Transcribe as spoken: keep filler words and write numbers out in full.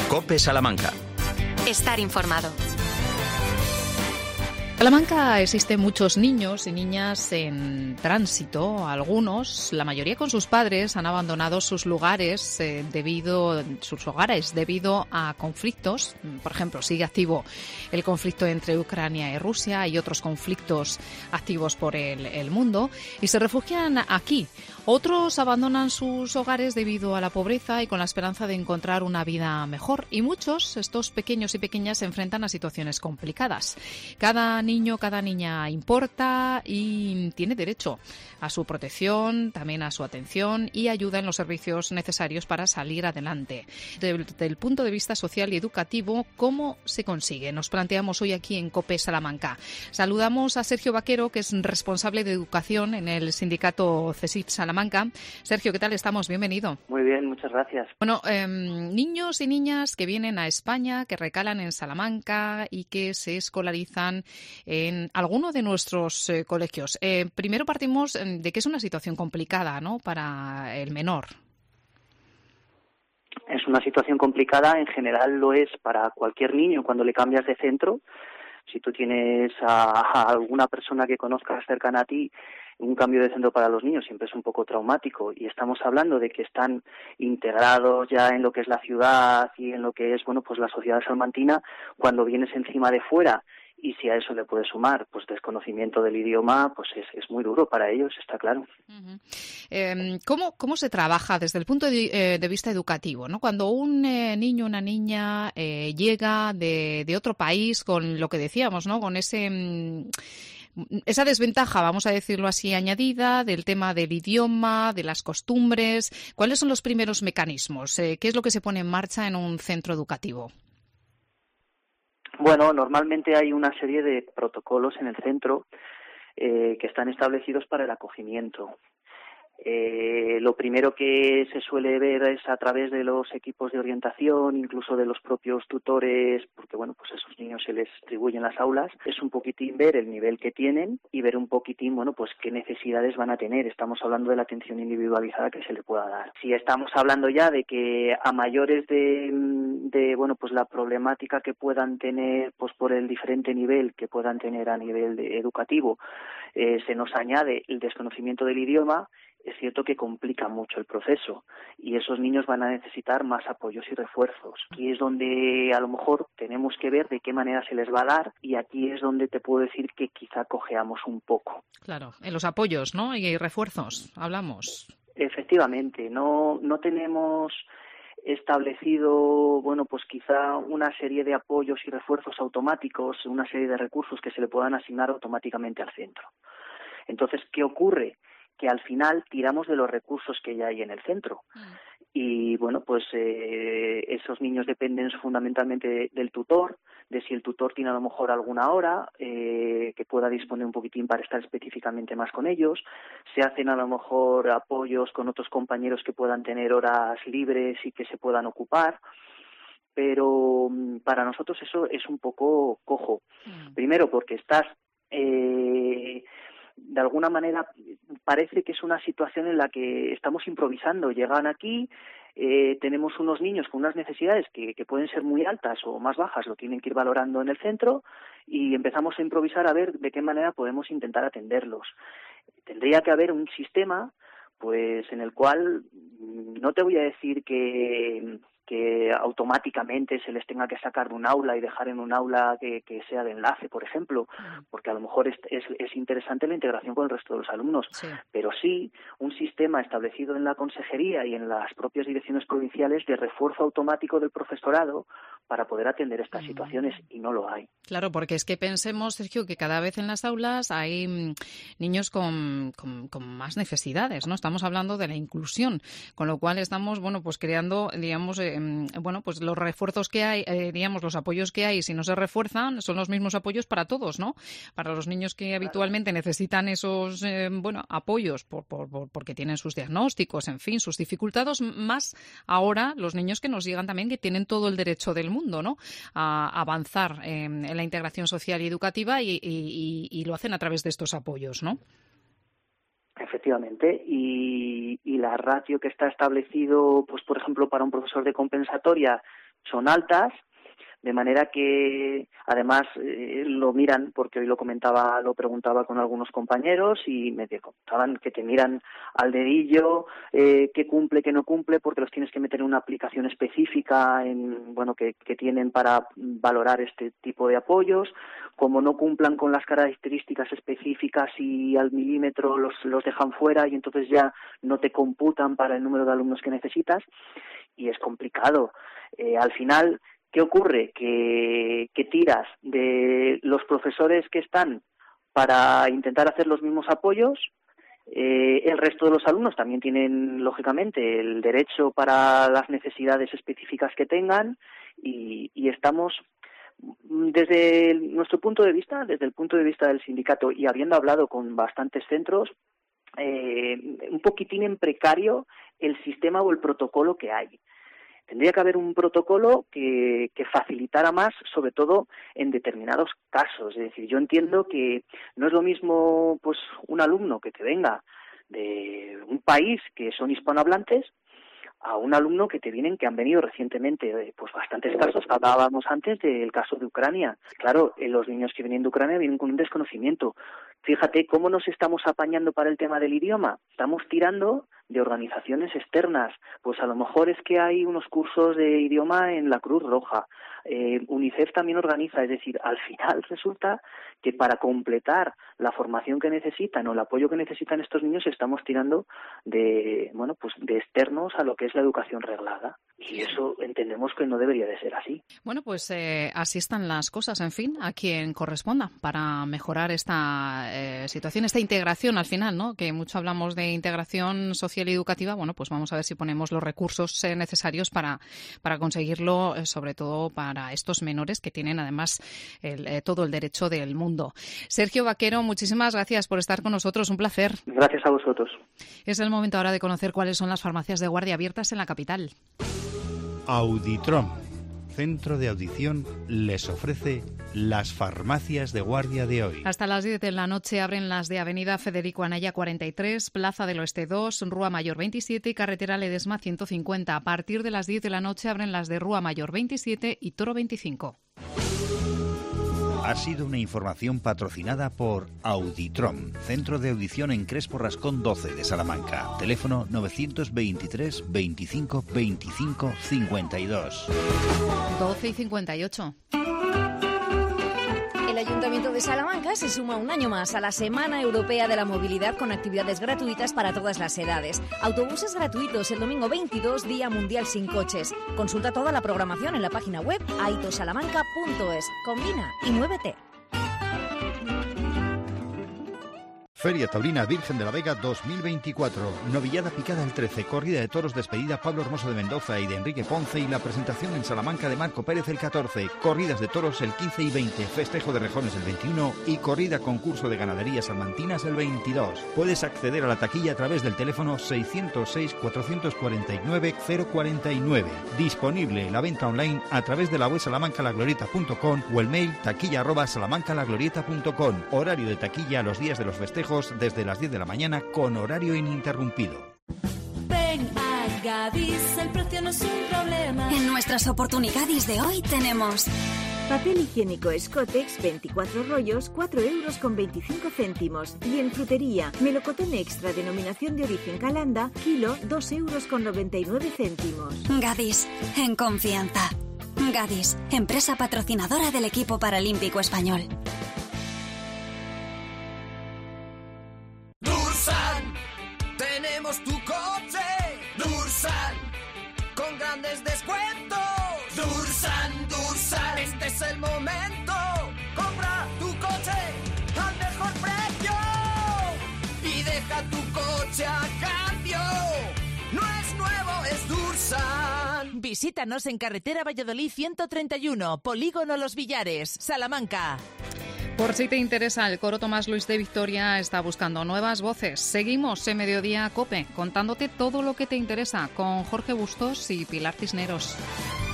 COPE Salamanca. Estar informado. En Salamanca existen muchos niños y niñas en tránsito. Algunos, la mayoría con sus padres, han abandonado sus lugares eh, debido, sus hogares debido a conflictos. Por ejemplo, sigue activo el conflicto entre Ucrania y Rusia. Hay otros conflictos activos por el, el mundo y se refugian aquí. Otros abandonan sus hogares debido a la pobreza y con la esperanza de encontrar una vida mejor. Y muchos, estos pequeños y pequeñas, se enfrentan a situaciones complicadas. Cada niño, cada niña importa y tiene derecho a su protección, también a su atención y ayuda en los servicios necesarios para salir adelante. Desde el punto de vista social y educativo, ¿cómo se consigue? Nos planteamos hoy aquí en COPE Salamanca. Saludamos a Sergio Vaquero, que es responsable de educación en el sindicato CESIF Salamanca. Sergio, ¿qué tal estamos? Bienvenido. Muy bien, muchas gracias. Bueno, eh, niños y niñas que vienen a España, que recalan en Salamanca y que se escolarizan en alguno de nuestros eh, colegios. Eh, primero partimos de que es una situación complicada, ¿no?, para el menor. Es una situación complicada, en general lo es para cualquier niño cuando le cambias de centro. Si tú tienes a, a alguna persona que conozcas cercana a ti, un cambio de centro para los niños siempre es un poco traumático, y estamos hablando de que están integrados ya en lo que es la ciudad y en lo que es, bueno, pues la sociedad salmantina. Cuando vienes encima de fuera y si a eso le puedes sumar pues desconocimiento del idioma, pues es, es muy duro para ellos, está claro. Uh-huh. Eh, ¿cómo, ¿Cómo se trabaja desde el punto de, eh, de vista educativo, ¿no? Cuando un eh, niño, una niña eh, llega de, de otro país con lo que decíamos, ¿no?, con ese... Mm, esa desventaja, vamos a decirlo así, añadida del tema del idioma, de las costumbres. ¿Cuáles son los primeros mecanismos? Eh, ¿Qué es lo que se pone en marcha en un centro educativo? Bueno, normalmente hay una serie de protocolos en el centro eh, que están establecidos para el acogimiento. Eh, lo primero que se suele ver es a través de los equipos de orientación, incluso de los propios tutores, porque bueno, pues a esos niños se les distribuyen las aulas, es un poquitín ver el nivel que tienen y ver un poquitín, bueno, pues qué necesidades van a tener. Estamos hablando de la atención individualizada que se le pueda dar. Si estamos hablando ya de que a mayores de, de bueno, pues la problemática que puedan tener, pues por el diferente nivel que puedan tener a nivel de educativo, eh, se nos añade el desconocimiento del idioma, es cierto que complica mucho el proceso y esos niños van a necesitar más apoyos y refuerzos. Aquí es donde a lo mejor tenemos que ver de qué manera se les va a dar, y aquí es donde te puedo decir que quizá cojeamos un poco. Claro, en los apoyos, ¿no?, y refuerzos, hablamos. Efectivamente, no, no tenemos establecido, bueno, pues quizá una serie de apoyos y refuerzos automáticos, una serie de recursos que se le puedan asignar automáticamente al centro. Entonces, ¿qué ocurre? Que al final tiramos de los recursos que ya hay en el centro. Mm. Y bueno, pues eh, esos niños dependen fundamentalmente de, del tutor, de si el tutor tiene a lo mejor alguna hora eh, que pueda disponer un poquitín para estar específicamente más con ellos. Se hacen a lo mejor apoyos con otros compañeros que puedan tener horas libres y que se puedan ocupar. Pero para nosotros eso es un poco cojo. Mm. Primero porque estás... Eh, de alguna manera parece que es una situación en la que estamos improvisando. Llegan aquí, eh, tenemos unos niños con unas necesidades que, que pueden ser muy altas o más bajas, lo tienen que ir valorando en el centro, y empezamos a improvisar a ver de qué manera podemos intentar atenderlos. Tendría que haber un sistema pues en el cual no te voy a decir que... que automáticamente se les tenga que sacar de un aula y dejar en un aula que, que sea de enlace, por ejemplo, porque a lo mejor es, es, es interesante la integración con el resto de los alumnos, sí. Pero sí un sistema establecido en la consejería y en las propias direcciones provinciales de refuerzo automático del profesorado para poder atender estas mm. situaciones, y no lo hay. Claro, porque es que pensemos, Sergio, que cada vez en las aulas hay mm, niños con, con, con más necesidades, ¿no? Estamos hablando de la inclusión, con lo cual estamos, bueno, pues creando, digamos, eh, bueno, pues los refuerzos que hay, eh, digamos, los apoyos que hay, si no se refuerzan, son los mismos apoyos para todos, ¿no? Para los niños que habitualmente necesitan esos, eh, bueno, apoyos por, por, por, porque tienen sus diagnósticos, en fin, sus dificultades, más ahora los niños que nos llegan también, que tienen todo el derecho del mundo, ¿no?, a avanzar eh, en la integración social y educativa, y, y, y lo hacen a través de estos apoyos, ¿no? Efectivamente, y, y la ratio que está establecido, pues por ejemplo, para un profesor de compensatoria son altas, de manera que además eh, lo miran, porque hoy lo comentaba, lo preguntaba con algunos compañeros y me contaban que te miran al dedillo eh, qué cumple, qué no cumple, porque los tienes que meter en una aplicación específica en, bueno, que, que tienen para valorar este tipo de apoyos. Como no cumplan con las características específicas y al milímetro los, los dejan fuera y entonces ya no te computan para el número de alumnos que necesitas y es complicado. Eh, al final, ¿qué ocurre? Que, que tiras de los profesores que están para intentar hacer los mismos apoyos. Eh, el resto de los alumnos también tienen, lógicamente, el derecho para las necesidades específicas que tengan y, y estamos, desde el, nuestro punto de vista, desde el punto de vista del sindicato y habiendo hablado con bastantes centros, eh, un poquitín en precario el sistema o el protocolo que hay. Tendría que haber un protocolo que, que facilitara más, sobre todo en determinados casos. Es decir, yo entiendo que no es lo mismo pues un alumno que te venga de un país que son hispanohablantes a un alumno que te vienen, que han venido recientemente, pues bastantes casos. Hablábamos antes del caso de Ucrania. Claro, los niños que vienen de Ucrania vienen con un desconocimiento. Fíjate cómo nos estamos apañando para el tema del idioma. Estamos tirando de organizaciones externas. Pues a lo mejor es que hay unos cursos de idioma en la Cruz Roja. Eh, UNICEF también organiza. Es decir, al final resulta que para completar la formación que necesitan o el apoyo que necesitan estos niños estamos tirando de, bueno, pues de externos a lo que es la educación reglada. Y eso entendemos que no debería de ser así. Bueno, pues eh, así están las cosas, en fin, a quien corresponda para mejorar esta eh, situación, esta integración al final, ¿no? Que mucho hablamos de integración social y educativa. Bueno, pues vamos a ver si ponemos los recursos eh, necesarios para, para conseguirlo, eh, sobre todo para estos menores que tienen además el, eh, todo el derecho del mundo. Sergio Vaquero, muchísimas gracias por estar con nosotros, un placer. Gracias a vosotros. Es el momento ahora de conocer cuáles son las farmacias de guardia abiertas en la capital. Auditrom, centro de audición, les ofrece las farmacias de guardia de hoy. Hasta las diez de la noche abren las de Avenida Federico Anaya cuarenta y tres, Plaza del Oeste dos, Rúa Mayor veintisiete y Carretera Ledesma ciento cincuenta. A partir de las diez de la noche abren las de Rúa Mayor veintisiete y Toro veinticinco. Ha sido una información patrocinada por Auditrom, centro de audición en Crespo Rascón doce de Salamanca. Teléfono novecientos veintitrés veinticinco veinticinco cincuenta y dos. doce y cincuenta y ocho. El Ayuntamiento de Salamanca se suma un año más a la Semana Europea de la Movilidad con actividades gratuitas para todas las edades. Autobuses gratuitos el domingo veintidós, Día Mundial sin Coches. Consulta toda la programación en la página web aitosalamanca punto es. Combina y muévete. Feria Taurina Virgen de la Vega dos mil veinticuatro. Novillada picada el trece, corrida de toros despedida Pablo Hermoso de Mendoza y de Enrique Ponce y la presentación en Salamanca de Marco Pérez el catorce, corridas de toros el quince y veinte, festejo de rejones el veintiuno y corrida concurso de ganaderías salmantinas el veintidós. Puedes acceder a la taquilla a través del teléfono seiscientos seis cuatrocientos cuarenta y nueve cero cuarenta y nueve. Disponible la venta online a través de la web salamancalaglorieta punto com o el mail taquilla arroba salamancalaglorieta punto com. Horario de taquilla los días de los festejos desde las diez de la mañana con horario ininterrumpido. Ven a Gadis, el precio no es un problema. En nuestras oportunidades de hoy tenemos papel higiénico Scotex, veinticuatro rollos, cuatro euros con veinticinco céntimos. Y en frutería, melocotón extra denominación de origen Calanda, kilo, dos euros con noventa y nueve céntimos. Gadis, en confianza. Gadis, empresa patrocinadora del equipo paralímpico español. Dursan, tenemos tu coche. Dursan, con grandes descuentos. Dursan, Dursan, este es el momento. Compra tu coche al mejor precio y deja tu coche a cambio. No es nuevo, es Dursan. Visítanos en carretera Valladolid ciento treinta y uno, Polígono Los Villares, Salamanca. Por si te interesa, el coro Tomás Luis de Victoria está buscando nuevas voces. Seguimos en Mediodía COPE, contándote todo lo que te interesa con Jorge Bustos y Pilar Cisneros.